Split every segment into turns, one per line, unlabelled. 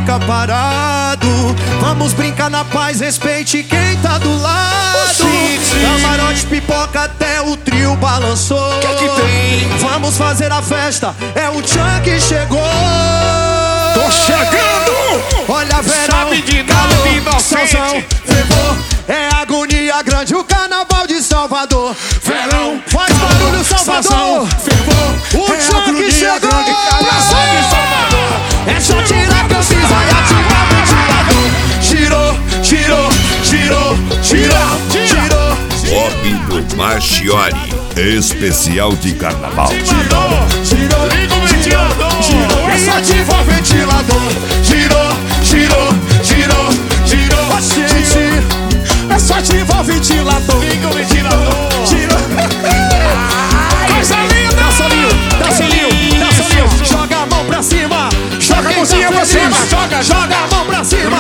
fica parado. Vamos brincar na paz, respeite quem tá do lado. Camarote, pipoca, até o trio balançou.
Que tem?
Vamos fazer a festa, é o Tchan que chegou.
Tô chegando!
Olha, verão,
sabe de nada,
calor,
inocente.
solzão, fervor, é agonia grande, o carnaval de Salvador.
Verão,
faz barulho, Salvador.
fervor,
O Tchan que chegou.
Praça de Salvador.
É só tirar a camisa e ativar o ventilador. Girou, girou, girou, girou, girou.
Bob do Marchiori, especial de carnaval.
Girou, girou, liga o ventilador.
Girou, é só ativar o ventilador. Girou, girou, girou, girou. Gente, é só ativar o ventilador.
Liga o ventilador.
Girou.
Coisa linda!
Dá solinho, dá solinho, dá solinho. Joga a mão pra cima.
Joga a mãozinha pra cima.
Joga a mão pra cima.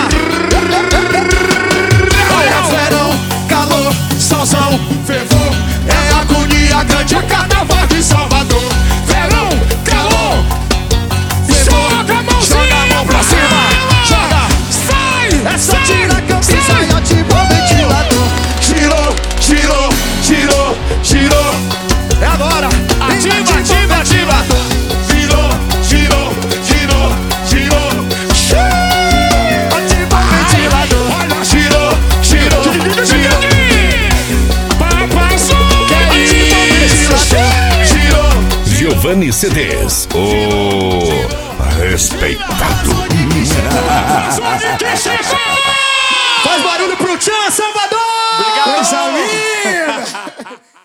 Olha, verão, calor, solzão, fervor, é agonia grande, o carnaval de Salvador. Verão, calor, fervor, joga a mão pra cima. Joga, sai, é só tirar a camisa e ativar o ventilador. Girou, girou, girou, girou. É agora,
Ativa, ativa, ativa.
Girou, girou, girou, girou. Ativa o ventilador. Olha, girou, girou, girou.
Giovanni CDs, o respeitado.
Faz barulho pro Tchan, Salvador!
Obrigado.
Coisa linda!